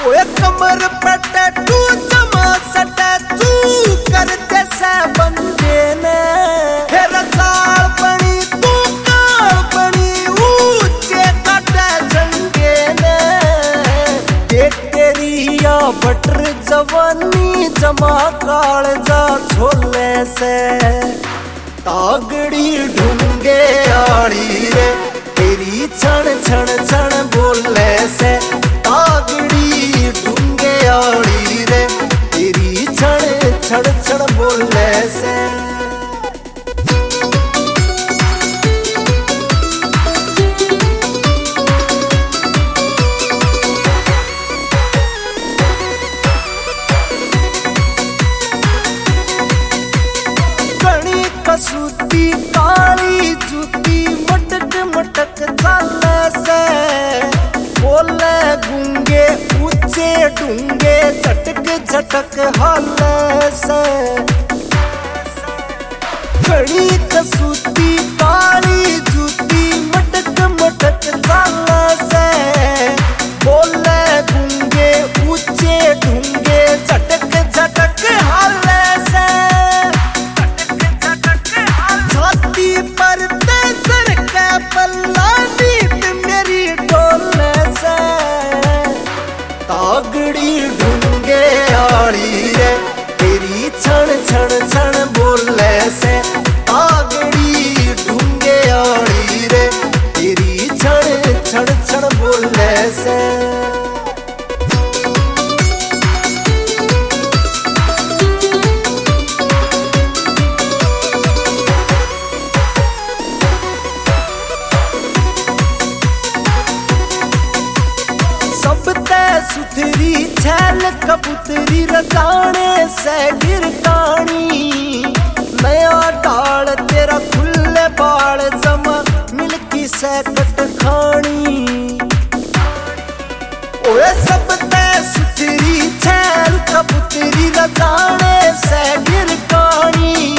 ओए कमर पे टैटू जमा टैटू कर दे से बंदे ने फिर चाल बनी तू काल बनी ऊंचे काटे झंडे ने देख तेरी या बटर जवानी जमा काल जा छोले से तागड़ी ढूंगे आड़ी रे तेरी छण छण छण बोले से तागड़ी ढूंगे आड़ी रे तेरी छण छण छण बोले से कणी कसूती काली जूती मटक मटक चाले से बोले गूंगे ऊंचे ढूंगे झटक झटक हाले से कड़ी कसूती काली जूती मटक मटक चाले से बोले गूंगे ऊंचे ढूंगे झटक झटक हाले से छाती पर तेजर का पल्ला नीत मेरी डोले से तागड़ी ढूंगे आड़ी रे तेरी छण छण छण बोले से तागड़ी ढूंगे आड़ी रे तेरी छण छण छण बोले से सुथरी छैल कबूतरी रजाने से गिरकानी नया डाल तेरा खुले बाल जमा मिल्की से कट खानी ओए सब सुथरी छैल कबूतरी रजाने से गिरकानी